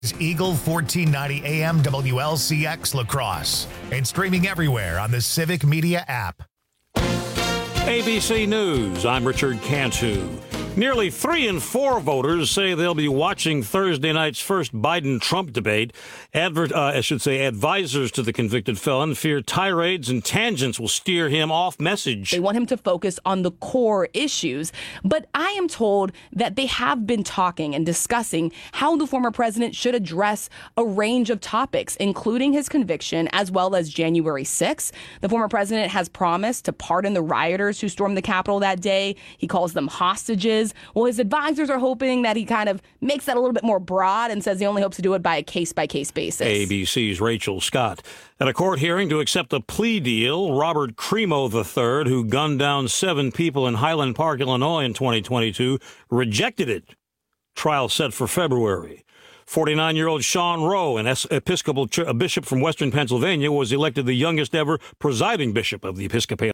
Eagle 1490 AM WLCX La Crosse and streaming everywhere on the Civic Media app. ABC News, I'm Richard Cantu. Nearly 3 in 4 voters say they'll be watching Thursday night's first Biden-Trump debate. Advisors to the convicted felon fear tirades and tangents will steer him off message. They want him to focus on the core issues. But I am told that they have been talking and discussing how the former president should address a range of topics, including his conviction, as well as January 6th. The former president has promised to pardon the rioters who stormed the Capitol that day. He calls them hostages. Well, his advisors are hoping that he kind of makes that a little bit more broad and says he only hopes to do it by a case-by-case basis. ABC's Rachel Scott. At a court hearing to accept a plea deal, Robert Crimo III, who gunned down 7 people in Highland Park, Illinois in 2022, rejected it. Trial set for February. 49-year-old Sean Rowe, an Episcopal bishop from Western Pennsylvania, was elected the youngest ever presiding bishop of the Episcopal.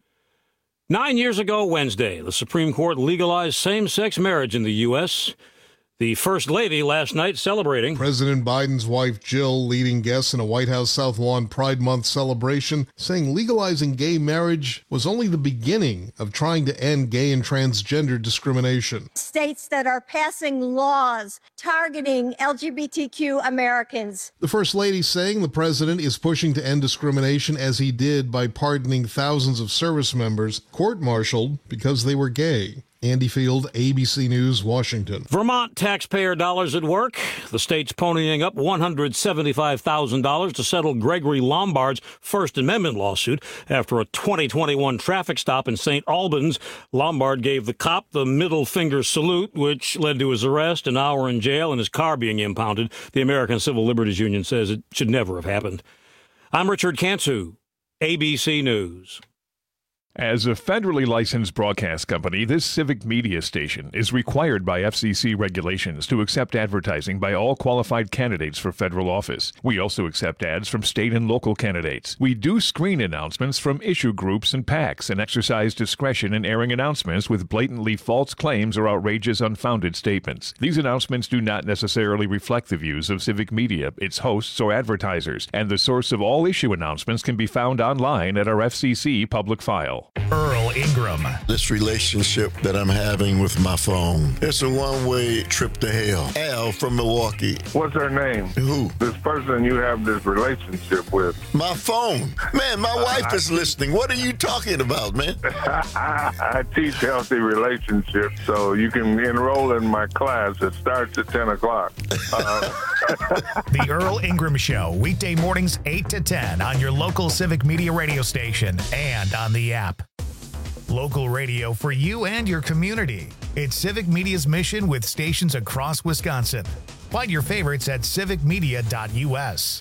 9 years ago Wednesday, the Supreme Court legalized same-sex marriage in the U.S. The First Lady last night celebrating. President Biden's wife Jill leading guests in a White House South Lawn Pride Month celebration, saying legalizing gay marriage was only the beginning of trying to end gay and transgender discrimination. States that are passing laws targeting LGBTQ Americans. The First Lady saying the president is pushing to end discrimination as he did by pardoning thousands of service members court-martialed because they were gay. Andy Field, ABC News, Washington. Vermont taxpayer dollars at work. The state's ponying up $175,000 to settle Gregory Lombard's First Amendment lawsuit. After a 2021 traffic stop in St. Albans, Lombard gave the cop the middle finger salute, which led to his arrest, an hour in jail, and his car being impounded. The American Civil Liberties Union says it should never have happened. I'm Richard Cantu, ABC News. As a federally licensed broadcast company, this civic media station is required by FCC regulations to accept advertising by all qualified candidates for federal office. We also accept ads from state and local candidates. We do screen announcements from issue groups and PACs and exercise discretion in airing announcements with blatantly false claims or outrageous, unfounded statements. These announcements do not necessarily reflect the views of civic media, its hosts, or advertisers, and the source of all issue announcements can be found online at our FCC public file. Earl Ingram. This relationship that I'm having with my phone, it's a one-way trip to hell. Al from Milwaukee. What's her name? Who? This person you have this relationship with. My phone. Man, my wife is listening. What are you talking about, man? I teach healthy relationships, so you can enroll in my class. It starts at 10 o'clock. The Earl Ingram Show, weekday mornings 8 to 10 on your local Civic Media radio station and on the app. Local radio for you and your community. It's Civic Media's mission with stations across Wisconsin. Find your favorites at civicmedia.us.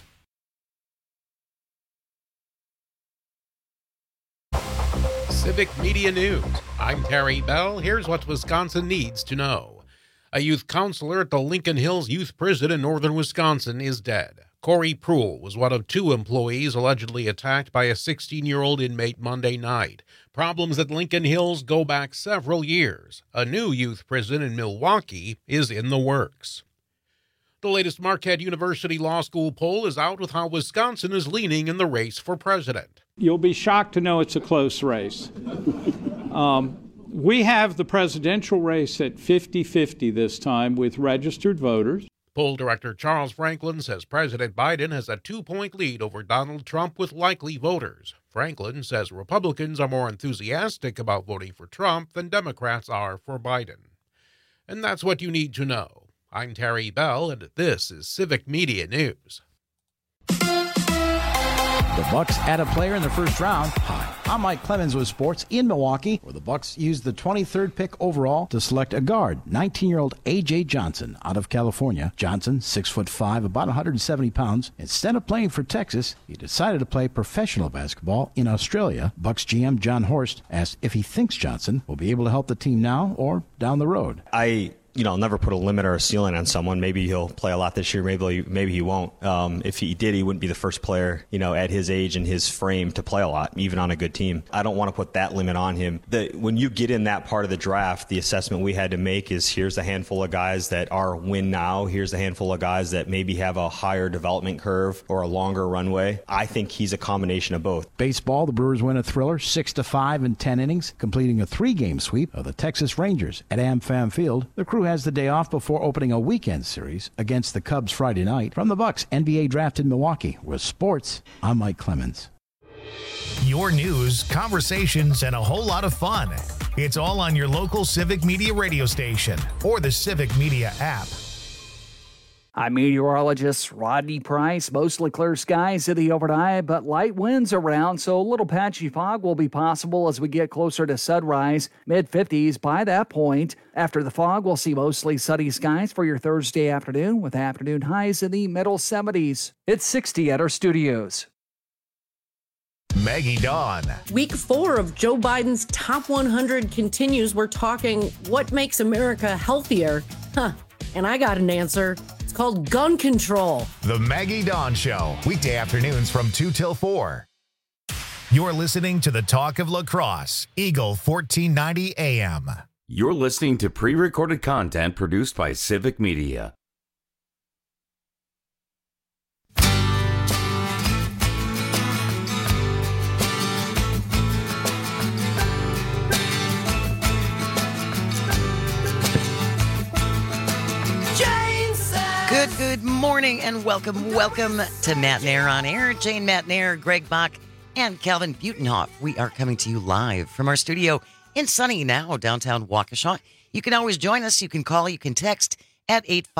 Civic Media News. I'm Terry Bell. Here's what Wisconsin needs to know. A youth counselor at the Lincoln Hills Youth Prison in northern Wisconsin is dead. Corey Pruhl was one of 2 employees allegedly attacked by a 16-year-old inmate Monday night. Problems at Lincoln Hills go back several years. A new youth prison in Milwaukee is in the works. The latest Marquette University Law School poll is out with how Wisconsin is leaning in the race for president. You'll be shocked to know it's a close race. We have the presidential race at 50-50 this time with registered voters. Poll director Charles Franklin says President Biden has a 2-point lead over Donald Trump with likely voters. Franklin says Republicans are more enthusiastic about voting for Trump than Democrats are for Biden. And that's what you need to know. I'm Terry Bell, and this is Civic Media News. The Bucks add a player in the first round. Hi, I'm Mike Clemens with sports in Milwaukee, where the Bucks used the 23rd pick overall to select a guard, 19-year-old A.J. Johnson out of California. Johnson, 6'5", about 170 pounds. Instead of playing for Texas, he decided to play professional basketball in Australia. Bucks GM John Horst asked if he thinks Johnson will be able to help the team now or down the road. I I'll never put a limit or a ceiling on someone. Maybe he'll play a lot this year. Maybe he won't. If he did, he wouldn't be the first player, at his age and his frame to play a lot, even on a good team. I don't want to put that limit on him. When you get in that part of the draft, the assessment we had to make is here's a handful of guys that are win now. Here's a handful of guys that maybe have a higher development curve or a longer runway. I think he's a combination of both. Baseball, the Brewers win a thriller 6-5 in 10 innings, completing a 3-game sweep of the Texas Rangers at AmFam Field. The crew has the day off before opening a weekend series against the Cubs Friday night. From the Bucks NBA draft in Milwaukee, with sports, I'm Mike Clemens. Your news, conversations, and a whole lot of fun. It's all on your local Civic Media radio station or the Civic Media app. I'm meteorologist Rodney Price. Mostly clear skies in the overnight, but light winds around, so a little patchy fog will be possible as we get closer to sunrise, mid-50s by that point. After the fog, we'll see mostly sunny skies for your Thursday afternoon, with afternoon highs in the middle 70s. It's 60 at our studios. Maggie Dawn. Week 4 of Joe Biden's Top 100 continues. We're talking what makes America healthier. And I got an answer. It's called gun control. The Maggie Dawn Show, weekday afternoons from 2 till 4. You're listening to the Talk of La Crosse, Eagle 1490 AM. You're listening to pre-recorded content produced by Civic Media. Good morning and welcome to Matt Nair on Air. Jane Matt Nair, Greg Bach, and Calvin Butenhoff. We are coming to you live from our studio in sunny now downtown Waukesha. You can always join us. You can call, you can text at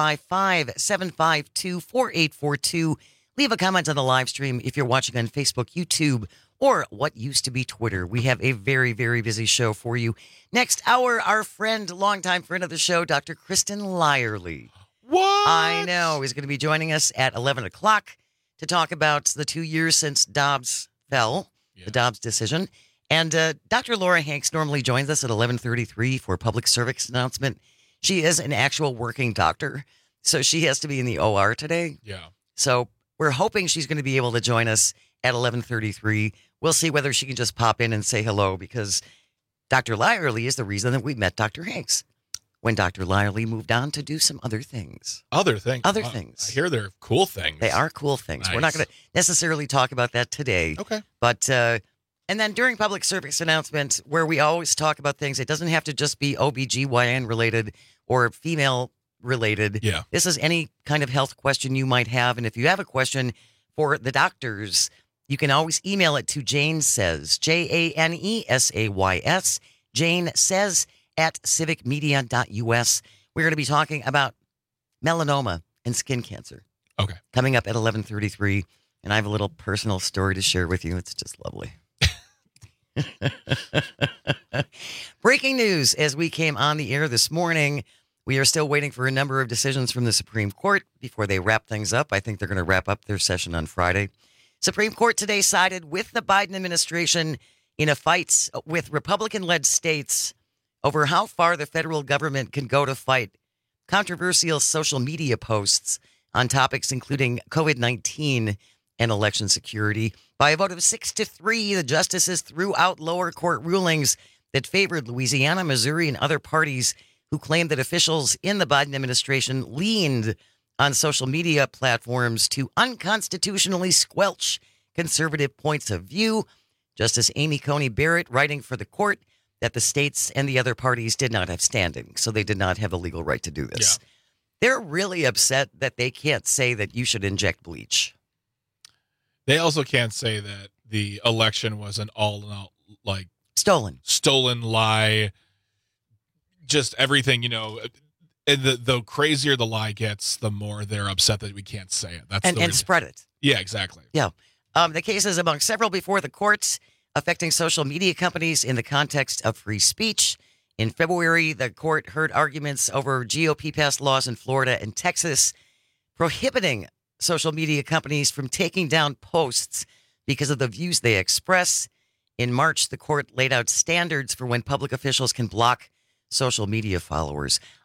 855-752-4842. Leave a comment on the live stream if you're watching on Facebook, YouTube, or what used to be Twitter. We have a very, very busy show for you. Next hour, our friend, longtime friend of the show, Dr. Kristen Lyerly. What? I know. He's going to be joining us at 11 o'clock to talk about the 2 years since Dobbs fell, the Dobbs decision. And Dr. Laura Hanks normally joins us at 11:33 for a public service announcement. She is an actual working doctor, so she has to be in the OR today. Yeah. So we're hoping she's going to be able to join us at 11:33. We'll see whether she can just pop in and say hello, because Dr. Lyerly is the reason that we met Dr. Hanks when Dr. Lyerly moved on to do some other things. Other things? Things. I hear they're cool things. They are cool things. Nice. We're not going to necessarily talk about that today. Okay. But, and then during public service announcement, where we always talk about things, it doesn't have to just be OBGYN related or female related. Yeah. This is any kind of health question you might have. And if you have a question for the doctors, you can always email it to Jane Says, JANESAYS, Jane Says at civicmedia.us. We're going to be talking about melanoma and skin cancer. Okay. Coming up at 11:33. And I have a little personal story to share with you. It's just lovely. Breaking news as we came on the air this morning. We are still waiting for a number of decisions from the Supreme Court before they wrap things up. I think they're going to wrap up their session on Friday. Supreme Court today sided with the Biden administration in a fight with Republican-led states over how far the federal government can go to fight controversial social media posts on topics including COVID-19 and election security. By a vote of 6-3, the justices threw out lower court rulings that favored Louisiana, Missouri, and other parties who claimed that officials in the Biden administration leaned on social media platforms to unconstitutionally squelch conservative points of view. Justice Amy Coney Barrett writing for the court that the states and the other parties did not have standing, so they did not have a legal right to do this. Yeah. They're really upset that they can't say that you should inject bleach. They also can't say that the election was an all-in-all, like, stolen lie. Just everything, you know. And the crazier the lie gets, the more they're upset that we can't say it. And spread it. Yeah, exactly. Yeah. The case is among several before the courts affecting social media companies in the context of free speech. In February, the court heard arguments over GOP-passed laws in Florida and Texas prohibiting social media companies from taking down posts because of the views they express. In March, the court laid out standards for when public officials can block social media followers.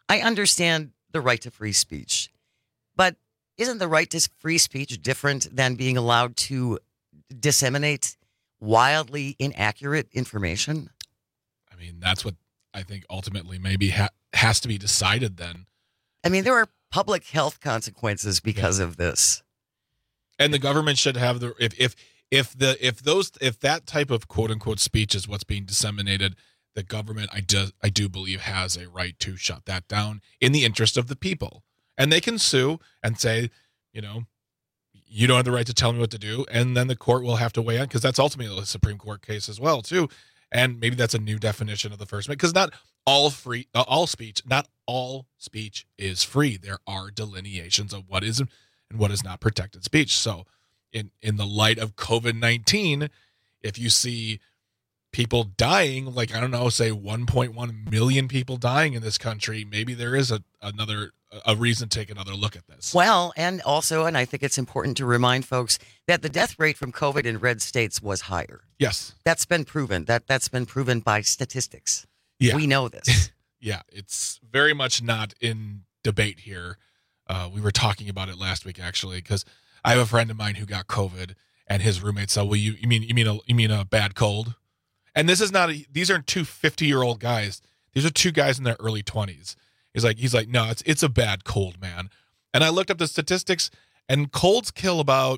I understand the right to free speech, but isn't the right to free speech different than being allowed to disseminate wildly inaccurate information? I mean, that's what I think ultimately maybe has to be decided then. I mean, there are public health consequences because of this. And the government should have the if that type of quote unquote speech is what's being disseminated, the government I do believe has a right to shut that down in the interest of the people. And they can sue and say, you know, you don't have the right to tell me what to do, and then the court will have to weigh in, because that's ultimately a Supreme Court case as well too. And maybe that's a new definition of the First Amendment, because not all speech is free. There are delineations of what is and what is not protected speech. So in the light of COVID-19, if you see people dying, like, I don't know, say 1.1 million people dying in this country, maybe there is a reason to take another look at this. Well, and also, and I think it's important to remind folks that the death rate from COVID in red states was higher. Yes. That's been proven. That's been proven by statistics. Yeah. We know this. Yeah, it's very much not in debate here. We were talking about it last week, actually, because I have a friend of mine who got COVID, and his roommate said, "Well, you mean a bad cold?" And this is not. These aren't two 50-year-old guys. These are two guys in their early 20s. He's like, no, it's a bad cold, man. And I looked up the statistics, and colds kill about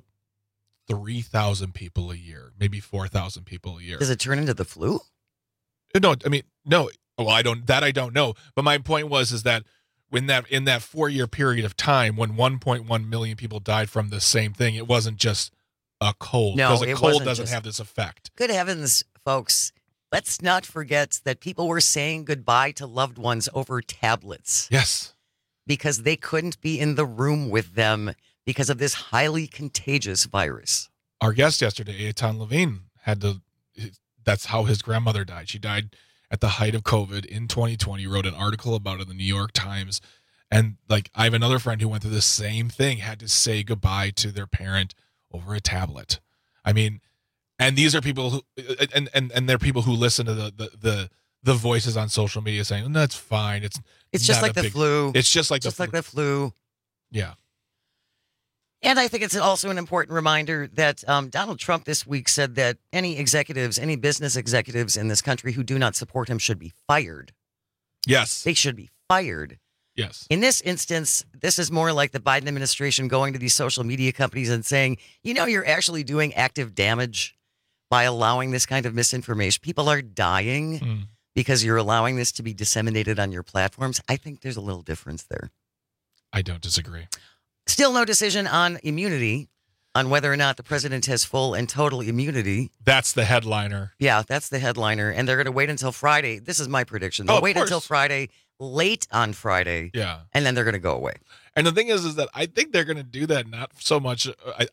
3,000 people a year, maybe 4,000 people a year. Does it turn into the flu? No, I mean, no. Well, I don't know. But my point is that in that 4-year period of time, when 1.1 million people died from the same thing, it wasn't just a cold. No, because a cold doesn't have this effect. Good heavens, folks. Let's not forget that people were saying goodbye to loved ones over tablets. Yes. Because they couldn't be in the room with them because of this highly contagious virus. Our guest yesterday, Eitan Levine, that's how his grandmother died. She died at the height of COVID in 2020, wrote an article about it in the New York Times. And like, I have another friend who went through the same thing, had to say goodbye to their parent over a tablet. I mean, and these are people who, and they're people who listen to the voices on social media saying, "No, that's fine. It's just like the flu. It's just like the flu." Yeah. And I think it's also an important reminder that Donald Trump this week said that any business executives in this country who do not support him should be fired. Yes. They should be fired. Yes. In this instance, this is more like the Biden administration going to these social media companies and saying, you're actually doing active damage by allowing this kind of misinformation. People are dying because you're allowing this to be disseminated on your platforms. I think there's a little difference there. I don't disagree. Still no decision on immunity, on whether or not the president has full and total immunity. That's the headliner. Yeah, that's the headliner. And they're going to wait until Friday. This is my prediction. They'll wait until Friday, late on Friday. Yeah. And then they're going to go away. And the thing is that I think they're going to do that not so much.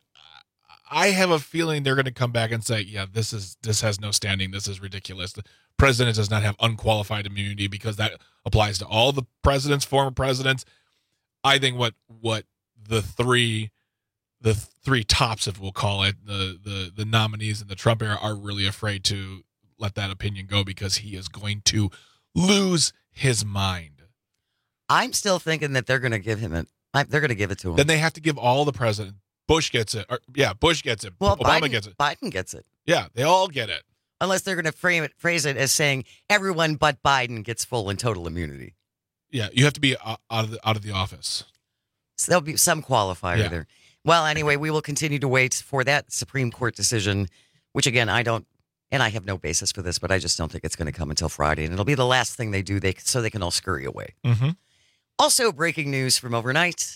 I have a feeling they're going to come back and say, yeah, this has no standing. This is ridiculous. The president does not have unqualified immunity, because that applies to all the presidents, former presidents. I think what the three tops, if we'll call it, the nominees in the Trump era, are really afraid to let that opinion go, because he is going to lose his mind. I'm still thinking that they're going to give him it. They're going to give it to him. Then they have to give all the presidents. Bush gets it. Bush gets it. Well, Obama gets it. Biden gets it. Yeah, they all get it. Unless they're going to phrase it as saying everyone but Biden gets full and total immunity. Yeah, you have to be out of the office. So there'll be some qualifier there. Well, anyway, we will continue to wait for that Supreme Court decision, which again, I have no basis for this, but I just don't think it's going to come until Friday, and it'll be the last thing they do so they can all scurry away. Mm-hmm. Also, breaking news from overnight.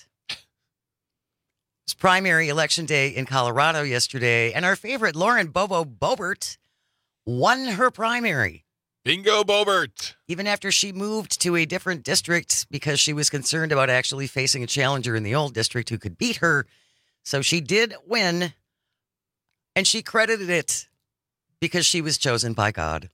It's primary election day in Colorado yesterday, and our favorite Lauren Bobo Boebert won her primary. Bingo, Boebert. Even after she moved to a different district because she was concerned about actually facing a challenger in the old district who could beat her. So she did win, and she credited it because she was chosen by God.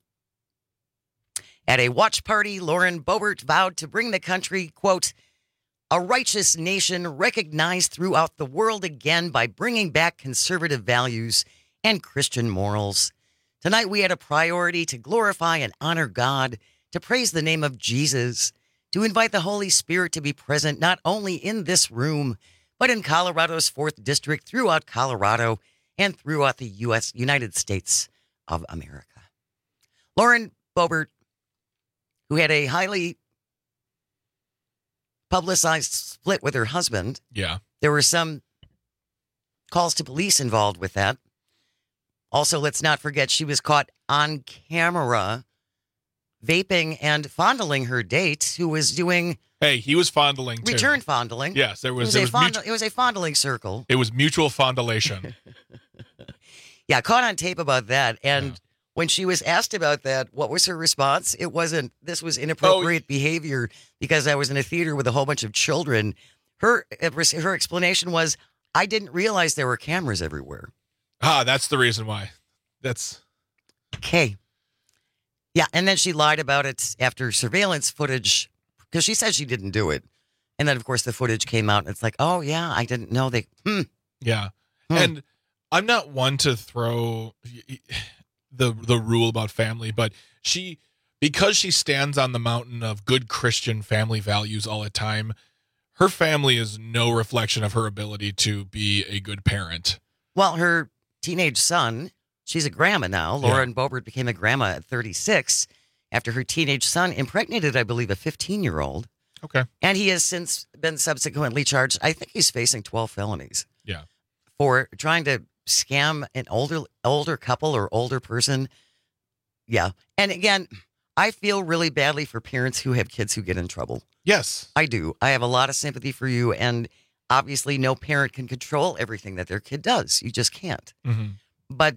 At a watch party, Lauren Boebert vowed to bring the country, quote, a righteous nation recognized throughout the world again by bringing back conservative values and Christian morals. Tonight we had a priority to glorify and honor God, to praise the name of Jesus, to invite the Holy Spirit to be present not only in this room, but in Colorado's 4th District, throughout Colorado, and throughout the United States of America. Lauren Boebert, who had a highly publicized split with her husband. Yeah. There were some calls to police involved with that. Also, let's not forget she was caught on camera vaping and fondling her date, who was doing... Hey, he was fondling too. Return fondling. Yes, it was a fondling circle. It was mutual fondulation. Yeah, caught on tape about that. And when she was asked about that, what was her response? It wasn't, this was inappropriate behavior because I was in a theater with a whole bunch of children. Her explanation was, I didn't realize there were cameras everywhere. That's the reason why. That's... Okay. Yeah, and then she lied about it after surveillance footage, because she said she didn't do it. And then, of course, the footage came out, and it's like, oh, yeah, I didn't know they... Yeah. And I'm not one to throw the rule about family, but because she stands on the mountain of good Christian family values all the time, her family is no reflection of her ability to be a good parent. Well, her teenage son, she's a grandma now. Lauren Boebert became a grandma at 36 after her teenage son impregnated, I believe, a 15-year-old. Okay. And he has since been subsequently charged. I think he's facing 12 felonies. Yeah. For trying to scam an older couple or older person. Yeah. And again, I feel really badly for parents who have kids who get in trouble. Yes. I do. I have a lot of sympathy for you. And obviously, no parent can control everything that their kid does. You just can't. Mm-hmm. But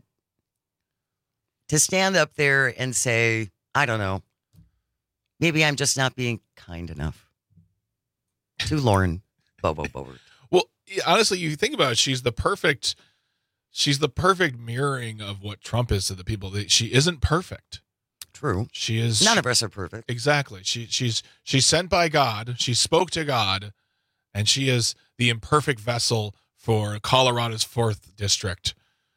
to stand up there and say, I don't know, maybe I'm just not being kind enough to Lauren Boebert. Well, honestly, you think about it, she's the perfect mirroring of what Trump is to the people. She isn't perfect. True. She is. None of us are perfect. Exactly. She's sent by God. She spoke to God, and she is the imperfect vessel for Colorado's 4th District.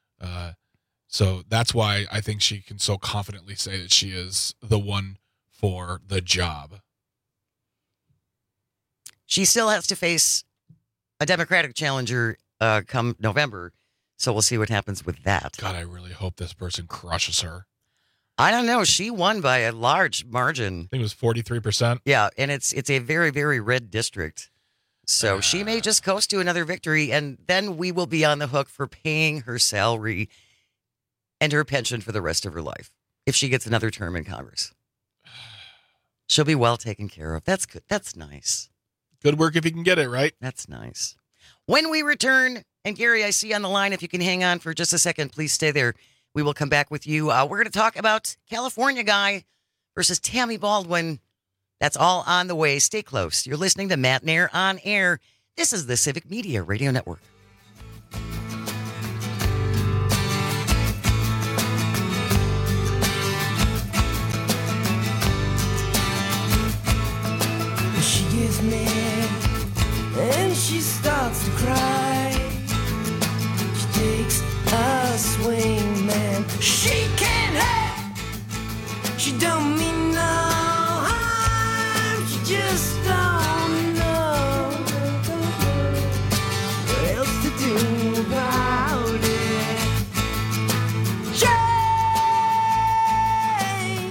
So that's why I think she can so confidently say that she is the one for the job. She still has to face a Democratic challenger come November, so we'll see what happens with that. God, I really hope this person crushes her. I don't know. She won by a large margin. I think it was 43%. Yeah, and it's a very, very red district. So she may just coast to another victory, and then we will be on the hook for paying her salary and her pension for the rest of her life if she gets another term in Congress. She'll be well taken care of. That's good. That's nice. Good work if you can get it, right? That's nice. When we return, and Gary, I see you on the line. If you can hang on for just a second, please stay there. We will come back with you. We're going to talk about California Guy versus Tammy Baldwin. That's all on the way. Stay close. You're listening to Matt Nair on Air. This is the Civic Media Radio Network. She gets mad and she starts to cry. She takes a swing, man. She can't help. She don't mean no harm. She just don't know what else to do about it. Jane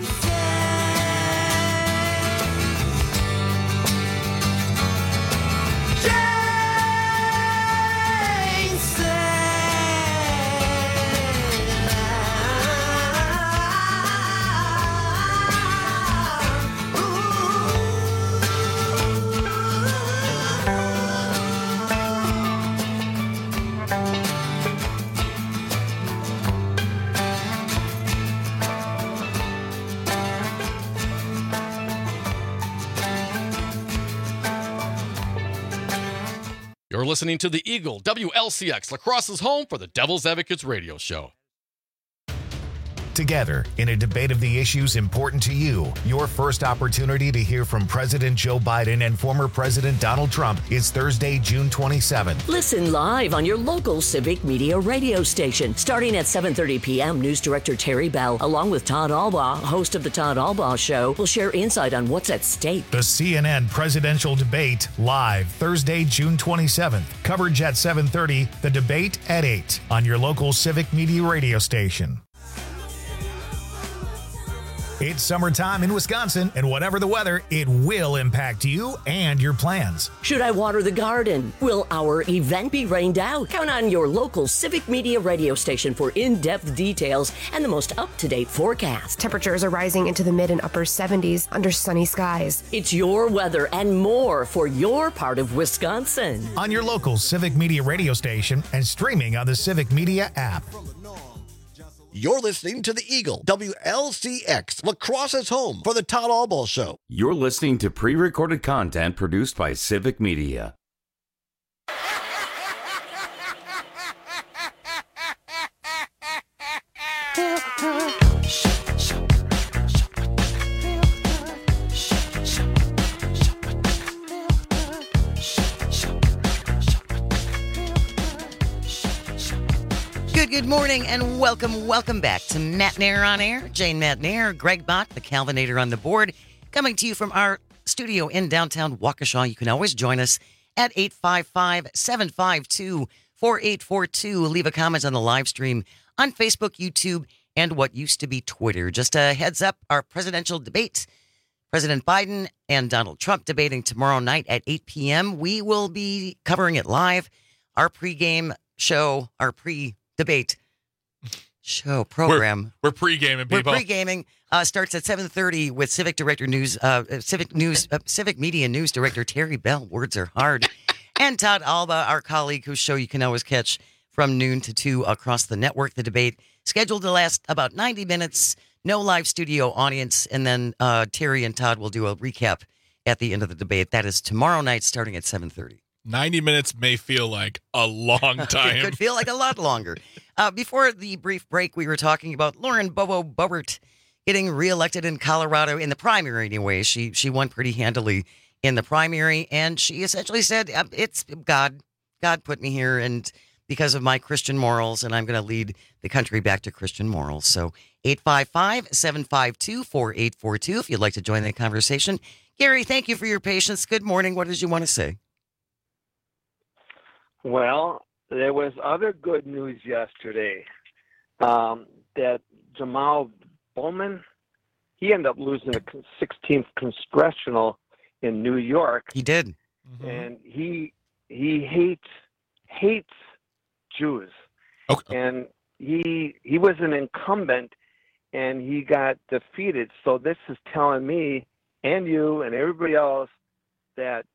You're listening to the Eagle WLCX, La Crosse's home for the Devil's Advocates radio show. Together, in a debate of the issues important to you, your first opportunity to hear from President Joe Biden and former President Donald Trump is Thursday, June 27th. Listen live on your local Civic Media radio station. Starting at 7:30 p.m., News Director Terry Bell, along with Todd Albaugh, host of The Todd Albaugh Show, will share insight on what's at stake. The CNN presidential debate, live Thursday, June 27th. Coverage at 7:30, the debate at 8 on your local Civic Media radio station. It's summertime in Wisconsin, and whatever the weather, it will impact you and your plans. Should I water the garden? Will our event be rained out? Count on your local Civic Media radio station for in-depth details and the most up-to-date forecast. Temperatures are rising into the mid and upper 70s under sunny skies. It's your weather and more for your part of Wisconsin. On your local Civic Media radio station and streaming on the Civic Media app. You're listening to the Eagle, WLCX, La Crosse's home for the Todd Albaugh Show. You're listening to pre-recorded content produced by Civic Media. Good morning and welcome back to Matt Nair on Air. Jane Matt Nair, Greg Bott, the Calvinator on the board, coming to you from our studio in downtown Waukesha. You can always join us at 855-752-4842. Leave a comment on the live stream on Facebook, YouTube, and what used to be Twitter. Just a heads up, our presidential debate, President Biden and Donald Trump debating tomorrow night at 8 p.m. We will be covering it live. Our pregame show, our pre-debate show program. We're pre-gaming, people. We're pre-gaming. Starts at 7:30 with Civic Media News Director Terry Bell. Words are hard. And Todd Albaugh, our colleague, whose show you can always catch from noon to 2 across the network. The debate scheduled to last about 90 minutes. No live studio audience. And then Terry and Todd will do a recap at the end of the debate. That is tomorrow night starting at 7:30. 90 minutes may feel like a long time. It could feel like a lot longer. Before the brief break, we were talking about Lauren Bobo Boebert getting reelected in Colorado in the primary anyway. She won pretty handily in the primary, and she essentially said, it's God put me here, and because of my Christian morals, and I'm going to lead the country back to Christian morals. So 855-752-4842 if you'd like to join the conversation. Gary, thank you for your patience. Good morning. What did you want to say? Well, there was other good news yesterday that Jamal Bowman, he ended up losing the 16th congressional in New York. He did. And he hates Jews. Okay. And he was an incumbent and he got defeated. So this is telling me and you and everybody else that's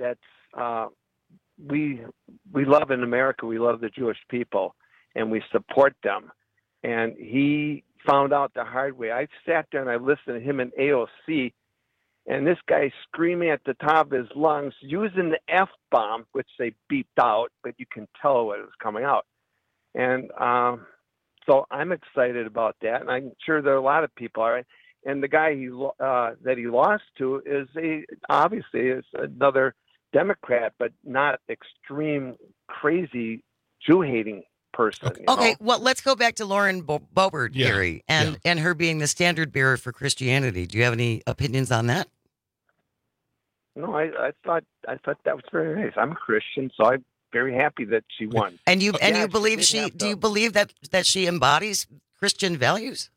we love in America, we love the Jewish people, and we support them. And he found out the hard way. I sat there and I listened to him in AOC, and this guy screaming at the top of his lungs, using the F-bomb, which they beeped out, but you can tell what was coming out. And so I'm excited about that, and I'm sure there are a lot of people are. And the guy that he lost to is obviously another Democrat, but not extreme, crazy Jew-hating person. Okay, well, let's go back to Lauren Boebert, Gary, and her being the standard bearer for Christianity. Do you have any opinions on that? No, I thought that was very nice. I'm a Christian, so I'm very happy that she won. And you believe do you believe that she embodies Christian values?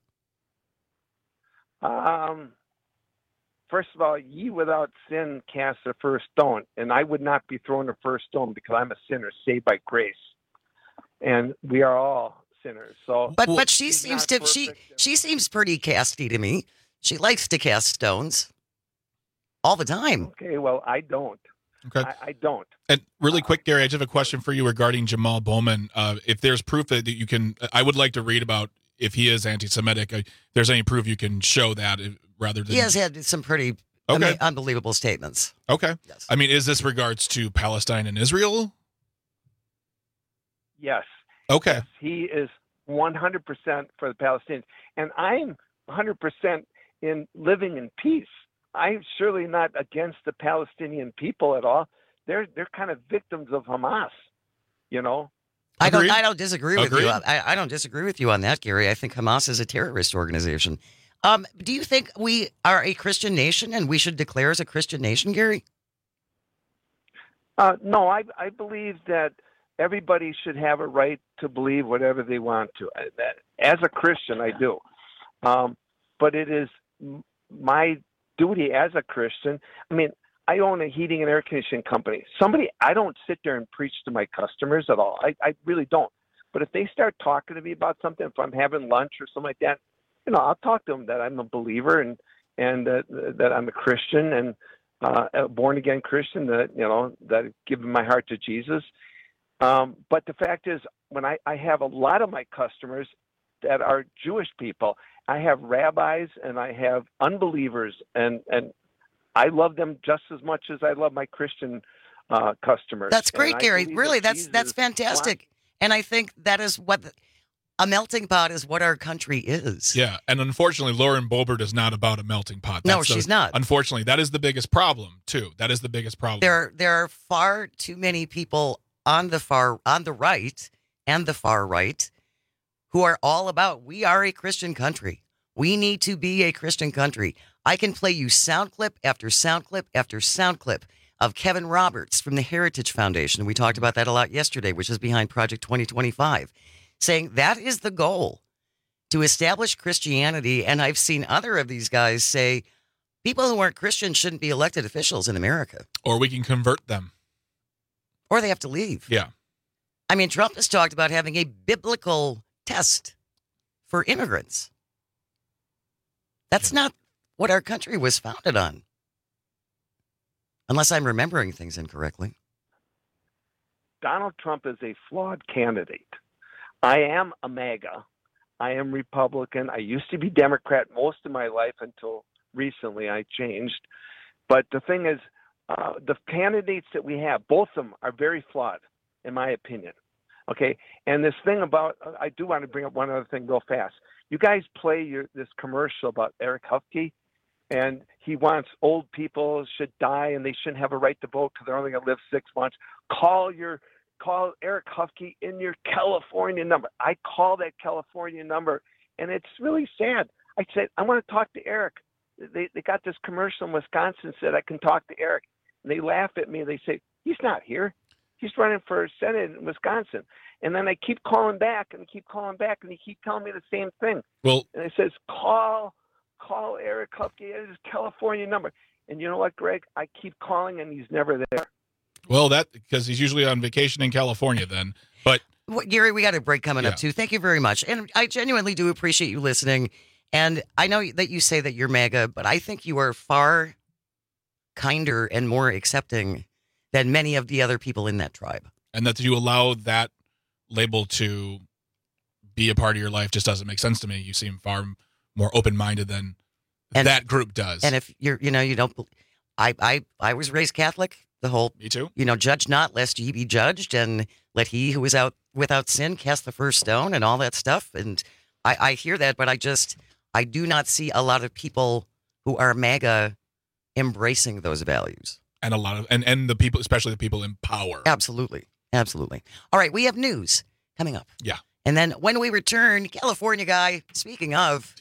First of all, ye without sin cast the first stone, and I would not be throwing the first stone because I'm a sinner saved by grace, and we are all sinners. So, but she seems pretty casty to me. She likes to cast stones all the time. Okay, well, I don't. Okay, I don't. And really quick, Gary, I just have a question for you regarding Jamal Bowman. If there's proof that you can, I would like to read about if he is anti-Semitic. If there's any proof you can show that. Rather than... He has had some pretty unbelievable statements. Okay. Yes. I mean, is this regards to Palestine and Israel? Yes. Okay. Yes, he is 100% for the Palestinians. And I'm 100% in living in peace. I'm surely not against the Palestinian people at all. They're kind of victims of Hamas, you know. I don't disagree with you. I don't disagree with you on that, Gary. I think Hamas is a terrorist organization. Do you think we are a Christian nation and we should declare as a Christian nation, Gary? No, I believe that everybody should have a right to believe whatever they want to. As a Christian, I do. But it is my duty as a Christian. I mean, I own a heating and air conditioning company. I don't sit there and preach to my customers at all. I really don't. But if they start talking to me about something, if I'm having lunch or something like that, you know, I'll talk to them that I'm a believer and that I'm a Christian and a born again Christian, that given my heart to Jesus. But the fact is, when I have a lot of my customers that are Jewish people, I have rabbis and I have unbelievers, and I love them just as much as I love my Christian customers. That's great, Gary. Really, that's fantastic. And I think that is what a melting pot is. What our country is. Yeah, and unfortunately, Lauren Boebert is not about a melting pot. No, she's not. Unfortunately, that is the biggest problem too. That is the biggest problem. There are far too many people on the right and the far right who are all about, we are a Christian country. We need to be a Christian country. I can play you sound clip after sound clip after sound clip of Kevin Roberts from the Heritage Foundation. We talked about that a lot yesterday, which is behind Project 2025, saying that is the goal, to establish Christianity. And I've seen other of these guys say people who aren't Christian shouldn't be elected officials in America. Or we can convert them. Or they have to leave. Yeah. I mean, Trump has talked about having a biblical test for immigrants. That's not what our country was founded on. Unless I'm remembering things incorrectly. Donald Trump is a flawed candidate. I am a MAGA. I am Republican. I used to be Democrat most of my life until recently I changed. But the thing is, the candidates that we have, both of them are very flawed, in my opinion. Okay? And this thing about, I do want to bring up one other thing real fast. You guys play this commercial about Eric Huffke, and he wants old people should die and they shouldn't have a right to vote because they're only going to live 6 months. Call Eric Huffke in your California number. I call that California number, and it's really sad. I said, I want to talk to Eric. They got this commercial in Wisconsin said I can talk to Eric. And they laugh at me. They say, he's not here. He's running for Senate in Wisconsin. And then I keep calling back and keep calling back, and he keep telling me the same thing. Well, and it says, call Eric Huffke at his California number. And you know what, Greg? I keep calling, and he's never there. Well, because he's usually on vacation in California then. But well, Gary, we got a break coming up, too. Thank you very much. And I genuinely do appreciate you listening. And I know that you say that you're MAGA, but I think you are far kinder and more accepting than many of the other people in that tribe. And that you allow that label to be a part of your life just doesn't make sense to me. You seem far more open-minded than that group does. And if you don't, I was raised Catholic. The whole, me too. Judge not lest ye be judged, and let he who is out without sin cast the first stone, and all that stuff. And I hear that, but I do not see a lot of people who are MAGA embracing those values. And a lot of and the people, especially the people in power. Absolutely. All right, we have news coming up. Yeah. And then when we return, California guy, speaking of,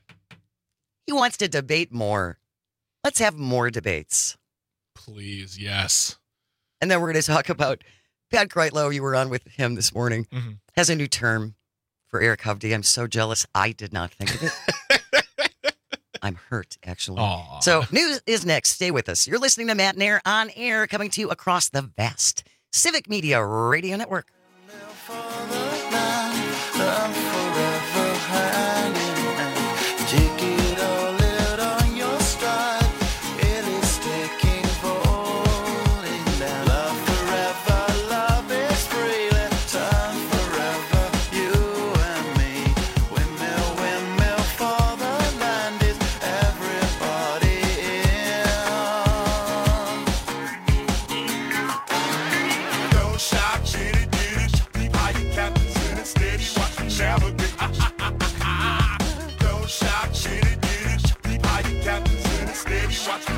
he wants to debate more. Let's have more debates. Please, yes. And then we're going to talk about Pat Kreitlow. You were on with him this morning. Mm-hmm. Has a new term for Eric Hovde. I'm so jealous. I did not think of it. I'm hurt, actually. Aww. So news is next. Stay with us. You're listening to Matt and Air on air, coming to you across the vast Civic Media Radio Network.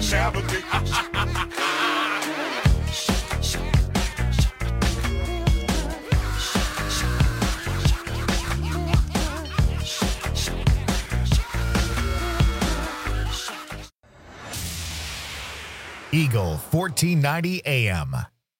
Shabba-dabba. Eagle 1490 AM.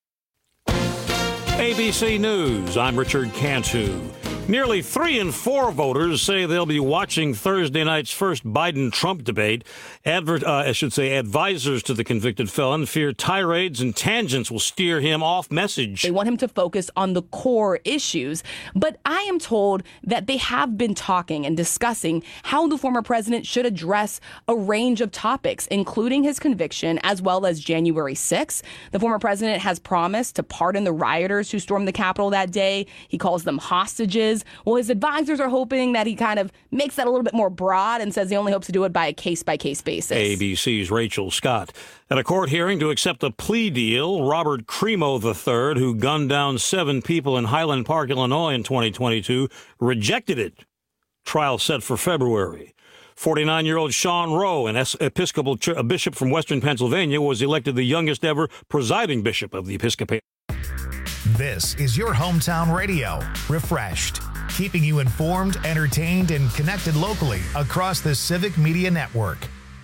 ABC News, I'm Richard Cantu. Nearly 3 in 4 voters say they'll be watching Thursday night's first Biden-Trump debate. Advisors to the convicted felon fear tirades and tangents will steer him off message. They want him to focus on the core issues. But I am told that they have been talking and discussing how the former president should address a range of topics, including his conviction, as well as January 6th. The former president has promised to pardon the rioters who stormed the Capitol that day. He calls them hostages. Well, his advisors are hoping that he kind of makes that a little bit more broad and says he only hopes to do it by a case-by-case basis. ABC's Rachel Scott. At a court hearing to accept a plea deal, Robert Crimo III, who gunned down 7 people in Highland Park, Illinois in 2022, rejected it. Trial set for February. 49-year-old Sean Rowe, an Episcopal bishop from Western Pennsylvania, was elected the youngest ever presiding bishop of the Episcopate. This is your hometown radio, Refreshed, keeping you informed, entertained, and connected locally across the Civic Media Network.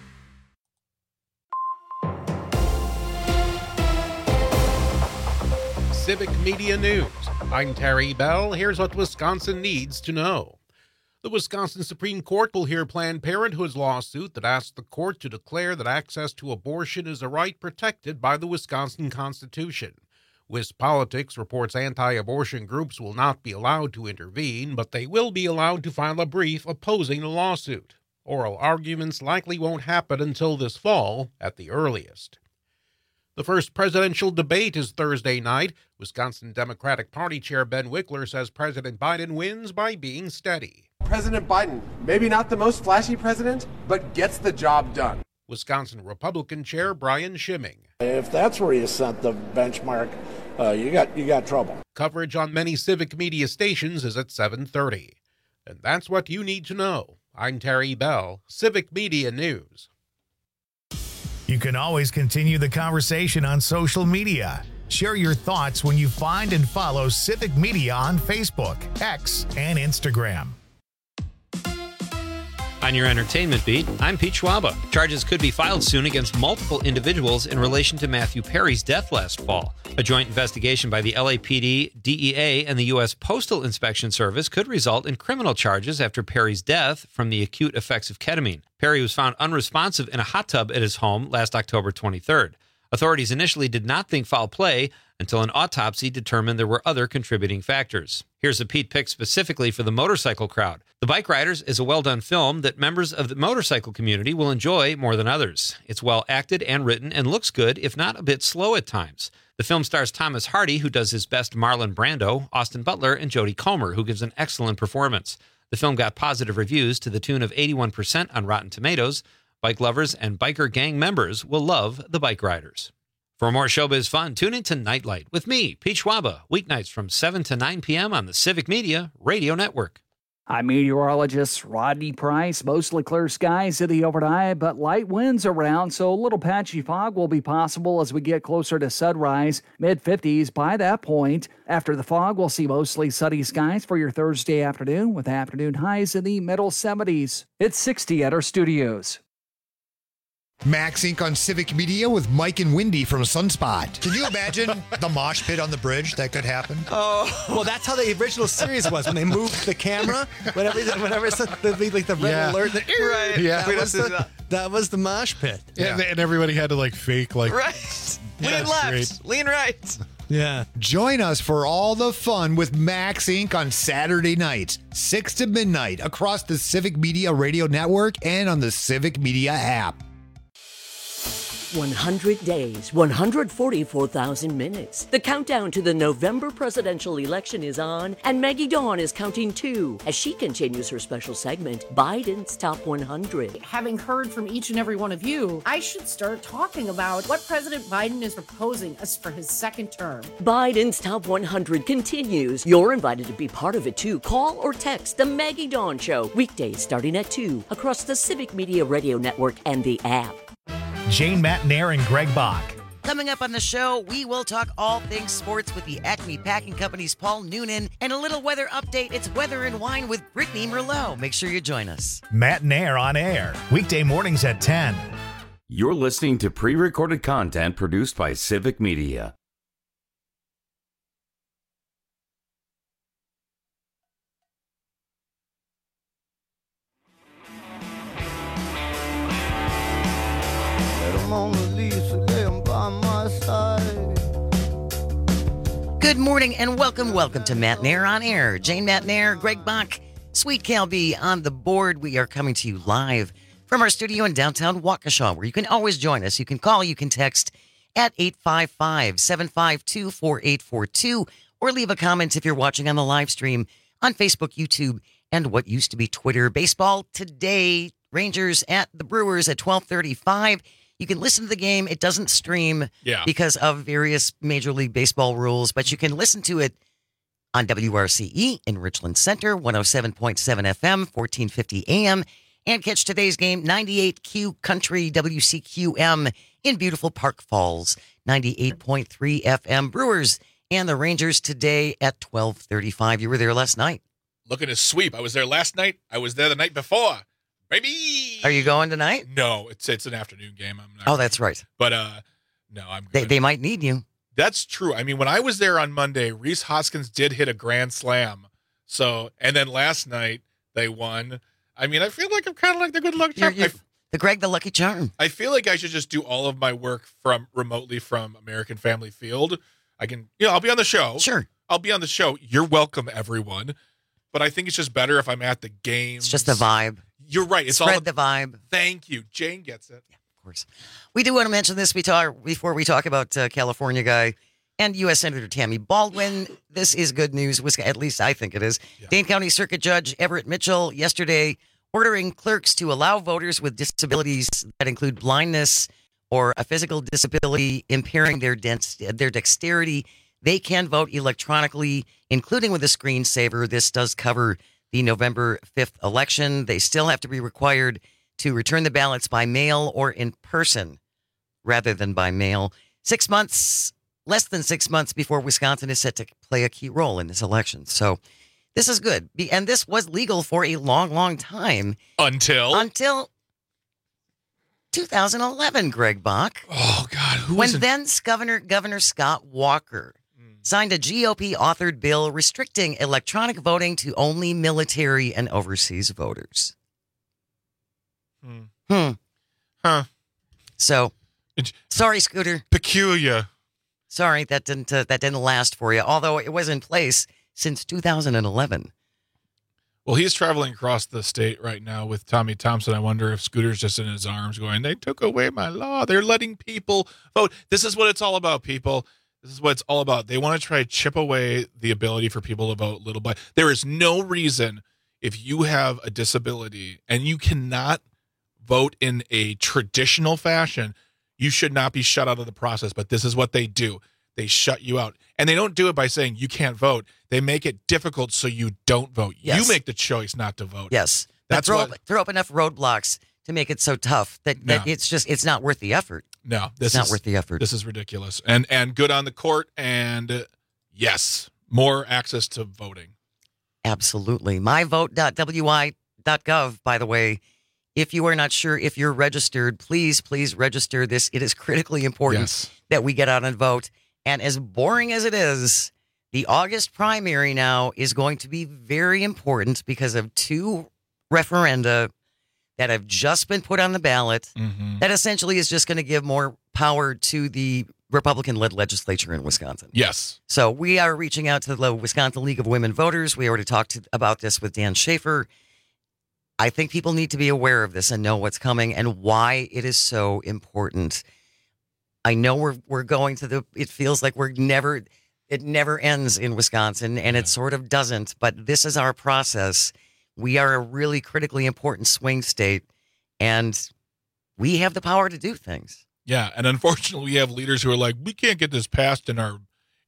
Civic Media News. I'm Terry Bell. Here's what Wisconsin needs to know. The Wisconsin Supreme Court will hear Planned Parenthood's lawsuit that asks the court to declare that access to abortion is a right protected by the Wisconsin Constitution. WisPolitics reports anti-abortion groups will not be allowed to intervene, but they will be allowed to file a brief opposing the lawsuit. Oral arguments likely won't happen until this fall at the earliest. The first presidential debate is Thursday night. Wisconsin Democratic Party Chair Ben Wickler says President Biden wins by being steady. President Biden, maybe not the most flashy president, but gets the job done. Wisconsin Republican Chair Brian Schimming. If that's where you set the benchmark, you got trouble. Coverage on many Civic Media stations is at 7:30. And that's what you need to know. I'm Terry Bell, Civic Media News. You can always continue the conversation on social media. Share your thoughts when you find and follow Civic Media on Facebook, X, and Instagram. On your entertainment beat, I'm Pete Schwaba. Charges could be filed soon against multiple individuals in relation to Matthew Perry's death last fall. A joint investigation by the LAPD, DEA, and the U.S. Postal Inspection Service could result in criminal charges after Perry's death from the acute effects of ketamine. Perry was found unresponsive in a hot tub at his home last October 23rd. Authorities initially did not think foul play until an autopsy determined there were other contributing factors. Here's a Pete pick specifically for the motorcycle crowd. The Bike Riders is a well-done film that members of the motorcycle community will enjoy more than others. It's well acted and written and looks good, if not a bit slow at times. The film stars Thomas Hardy, who does his best Marlon Brando, Austin Butler, and Jodie Comer, who gives an excellent performance. The film got positive reviews to the tune of 81% on Rotten Tomatoes. Bike lovers and biker gang members will love The Bike Riders. For more showbiz fun, tune into Nightlight with me, Pete Schwaba, weeknights from 7 to 9 p.m. on the Civic Media Radio Network. I'm meteorologist Rodney Price. Mostly clear skies to the overnight, but light winds around, so a little patchy fog will be possible as we get closer to sunrise, mid-50s by that point. After the fog, we'll see mostly sunny skies for your Thursday afternoon, with afternoon highs in the middle 70s. It's 60 at our studios. Max Inc. on Civic Media with Mike and Wendy from Sunspot. Can you imagine the mosh pit on the bridge that could happen? Oh, well, that's how the original series was when they moved the camera. Whenever it's like the red alert, right? Yeah, that was the mosh pit. Yeah, and everybody had to like fake like right. Lean left, lean right. Yeah. Join us for all the fun with Max Inc. on Saturday nights, 6 to midnight, across the Civic Media Radio Network and on the Civic Media app. 100 days, 144,000 minutes. The countdown to the November presidential election is on, and Maggie Dawn is counting too as she continues her special segment, Biden's Top 100. Having heard from each and every one of you, I should start talking about what President Biden is proposing as for his second term. Biden's Top 100 continues. You're invited to be part of it too. Call or text The Maggie Dawn Show, weekdays starting at 2, across the Civic Media Radio Network and the app. Jane Matnair and Greg Bach. Coming up on the show, we will talk all things sports with the Acme Packing Company's Paul Noonan and a little weather update. It's Weather and Wine with Brittany Merlot. Make sure you join us. Matnair on air, weekday mornings at 10. You're listening to pre-recorded content produced by Civic Media. Good morning and welcome to Matnair on Air. Jane Matnair, Greg Bach, Sweet Cal B on the board. We are coming to you live from our studio in downtown Waukesha, where you can always join us. You can call, you can text at 855-752-4842, or leave a comment if you're watching on the live stream on Facebook, YouTube, and what used to be Twitter. Baseball today, Rangers at the Brewers at 12:35. You can listen to the game. It doesn't stream because of various Major League Baseball rules, but you can listen to it on WRCE in Richland Center, 107.7 FM, 1450 AM, and catch today's game, 98Q Country WCQM in beautiful Park Falls, 98.3 FM. Brewers and the Rangers today at 12:35. You were there last night. Looking to sweep. I was there last night. I was there the night before. Baby! Are you going tonight? No, it's an afternoon game. I'm not. Oh, that's right. But no, I'm good. They might need you. That's true. I mean, when I was there on Monday, Rhys Hoskins did hit a grand slam. So, and then last night they won. I mean, I feel like I'm kind of like the good luck charm. The Greg the Lucky Charm. I feel like I should just do all of my work remotely from American Family Field. I can, I'll be on the show. Sure. I'll be on the show. You're welcome, everyone. But I think it's just better if I'm at the game. It's just the vibe. You're right. It's Spread the vibe. Thank you. Jane gets it. Yeah, of course. We do want to mention this before we talk about California guy and U.S. Senator Tammy Baldwin. This is good news. At least I think it is. Yeah. Dane County Circuit Judge Everett Mitchell yesterday ordering clerks to allow voters with disabilities that include blindness or a physical disability impairing their dexterity. They can vote electronically, including with a screensaver. This does cover the November 5th election. They still have to be required to return the ballots by mail or in person rather than by mail. 6 months, less than 6 months before Wisconsin is set to play a key role in this election. So this is good. And this was legal for a long, long time. Until 2011, Greg Bach. Oh, God. When then Governor Scott Walker signed a GOP-authored bill restricting electronic voting to only military and overseas voters. Huh. So, sorry, Scooter. Peculiar. Sorry, that didn't last for you, although it was in place since 2011. Well, he's traveling across the state right now with Tommy Thompson. I wonder if Scooter's just in his arms going, they took away my law. They're letting people vote. This is what it's all about, people. This is what it's all about. They want to try to chip away the ability for people to vote little by. There is no reason if you have a disability and you cannot vote in a traditional fashion, you should not be shut out of the process. But this is what they do. They shut you out. And they don't do it by saying you can't vote. They make it difficult so you don't vote. Yes. You make the choice not to vote. Yes. Throw up enough roadblocks to make it so tough that it's not worth the effort. No, it's not worth the effort. This is ridiculous. And good on the court. And yes, more access to voting. Absolutely. myvote.wi.gov, by the way. If you are not sure if you're registered, please register this. It is critically important that we get out and vote. And as boring as it is, the August primary now is going to be very important because of two referenda that have just been put on the ballot that essentially is just going to give more power to the Republican-led legislature in Wisconsin. Yes. So we are reaching out to the Wisconsin League of Women Voters. We already talked about this with Dan Schaefer. I think people need to be aware of this and know what's coming and why it is so important. I know we're going to it feels like it never ends in Wisconsin, and it sort of doesn't, but this is our process. We are a really critically important swing state, and we have the power to do things. Yeah, and unfortunately, we have leaders who are like, we can't get this passed in our